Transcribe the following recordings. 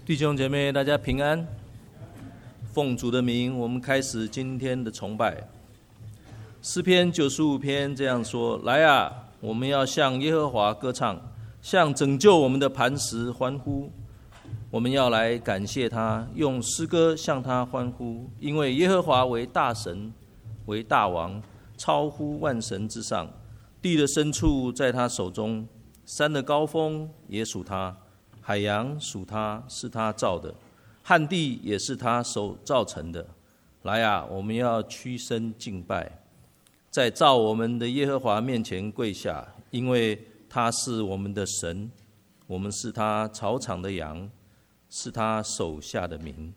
弟兄姐妹，大家平安。奉主的名，我们开始今天的崇拜。诗篇95篇这样说：来啊，我们要向耶和华歌唱，向拯救我们的磐石欢呼。我们要来感谢他，用诗歌向他欢呼，因为耶和华为大神，为大王，超乎万神之上。地的深处在他手中，山的高峰也属他，海洋属他，是他造的，旱地也是他手造成的。来啊，我们要屈身敬拜，在造我们的耶和华面前跪下，因为他是我们的神，我们是他草场的羊，是他手下的民。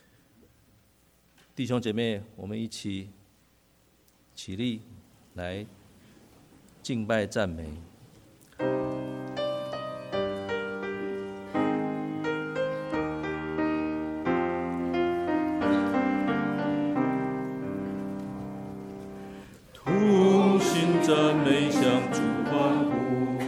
弟兄姐妹，我们一起起立来敬拜赞美。 同心赞美，向主欢呼；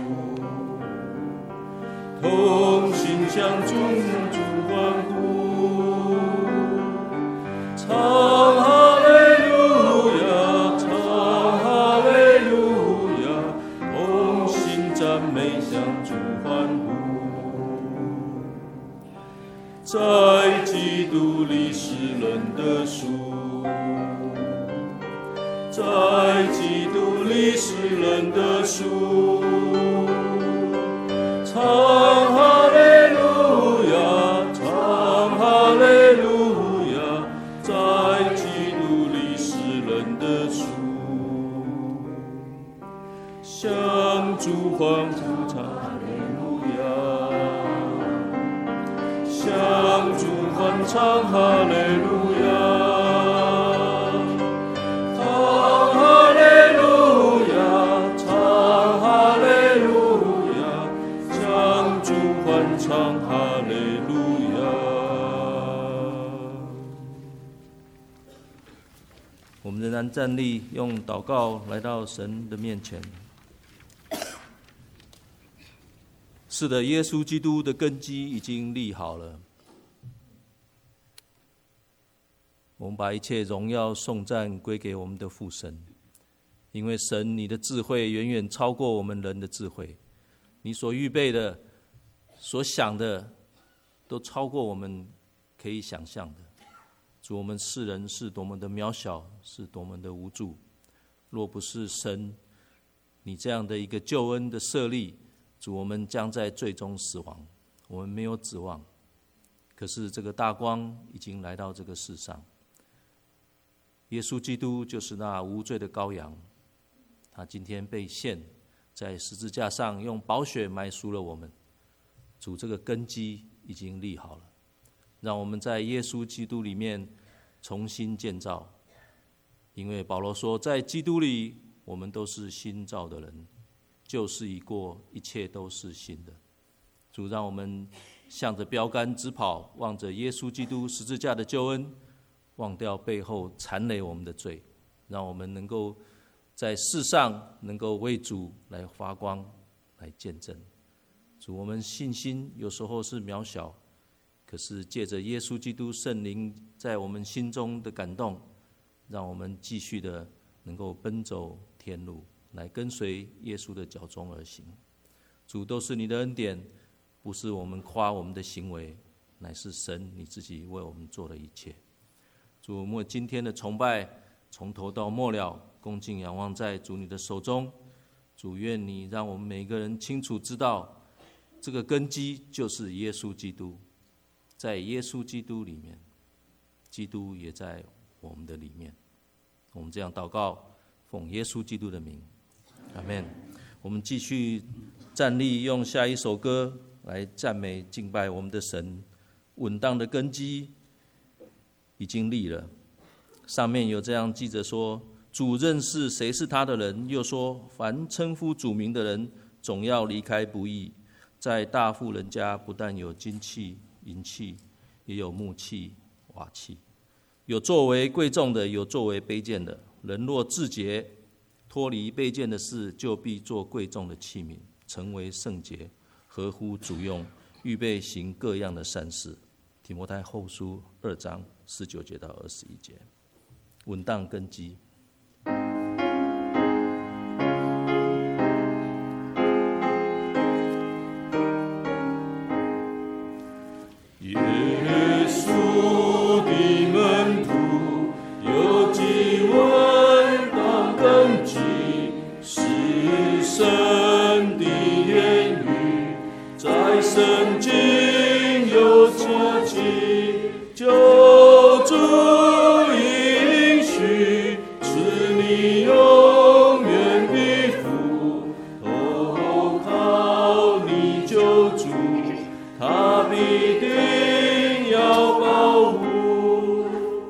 同心向主欢呼，唱哈利路亚，唱哈利路亚，同心赞美，向主欢呼。在基督里是人的赎，在基督里是人的赎，唱哈利路亚，唱哈利路亚，在基督里是人的赎，向主欢呼，唱哈利路亚，向主欢唱哈利路亚。唱哈利路亚。 我们仍然站立，用祷告来到神的面前。是的，耶稣基督的根基已经立好了。我们把一切荣耀颂赞归给我们的父神，因为神，你的智慧远远超过我们人的智慧，你所预备的所想的都超过我们可以想象的。主，我们世人是多么的渺小，是多么的无助。若不是神你这样的一个救恩的设立，主，我们将在最终死亡，我们没有指望。可是这个大光已经来到这个世上，耶稣基督就是那无罪的羔羊，他今天被献在十字架上，用宝血买赎了我们。主，这个根基已经立好了，让我们在耶稣基督里面重新建造。因为保罗说，在基督里我们都是新造的人，旧事已过，一切都是新的。主，让我们向着标杆直跑，望着耶稣基督十字架的救恩，忘掉背后缠累我们的罪，让我们能够在世上能够为主来发光，来见证。主，我们信心有时候是渺小，可是借着耶稣基督圣灵在我们心中的感动，让我们继续的能够奔走天路，来跟随耶稣的脚踪而行。主，都是你的恩典，不是我们夸我们的行为，乃是神你自己为我们做的一切。主，我们今天的崇拜从头到末了恭敬仰望在主你的手中。主，愿你让我们每个人清楚知道，这个根基就是耶稣基督，在耶稣基督里面，基督也在我们的里面。我们这样祷告，奉耶稣基督的名，阿们。我们继续站立，用下一首歌来赞美敬拜我们的神。稳当的根基已经立了，上面有这样记着说，主认识谁是他的人，又说，凡称呼主名的人，总要离开不义。在大富人家，不但有金器、银器，也有木器、瓦器，有作为贵重的，有作为卑贱的。人若自洁，脱离卑贱的事，就必做贵重的器皿，成为圣洁，合乎主用，预备行各样的善事。 提摩太后书2章19节到21节，稳当根基。 耶稣的门徒有几稳当根基，是神的言语，在圣经有自己，救主应许赐你永远的福，投靠你救主，他必定要保护。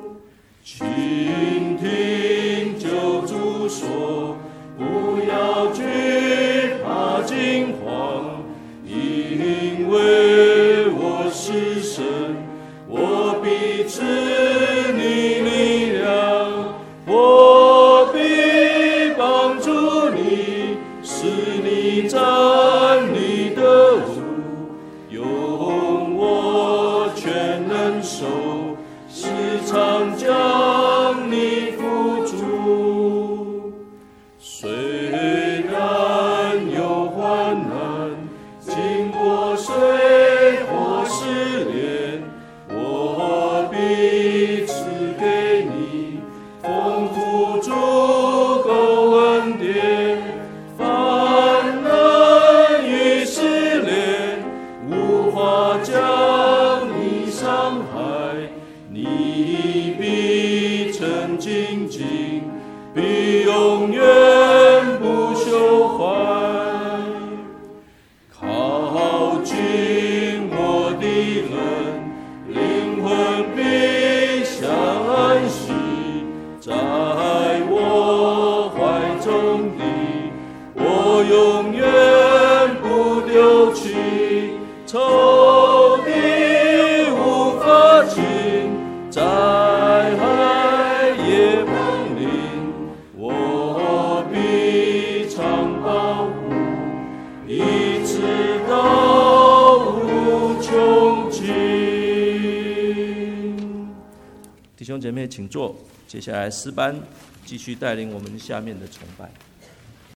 倾听救主说，不要惧怕惊慌，因为我是神，我必赐你力量，我必帮助你，使你站立得住，用我全能手，时常将你扶住。虽然有患难，经过水火试炼，我必赐给你丰富足够恩典。患难与试炼无法将你伤害，你必曾精进，必永远不朽坏。靠近我的人，灵魂必享安息，在我怀中的，我永远不丢弃。仇敌无法进，灾害也不临，我必常保护，一直到无穷尽。 弟兄姐妹请坐，接下来诗班继续带领我们下面的崇拜。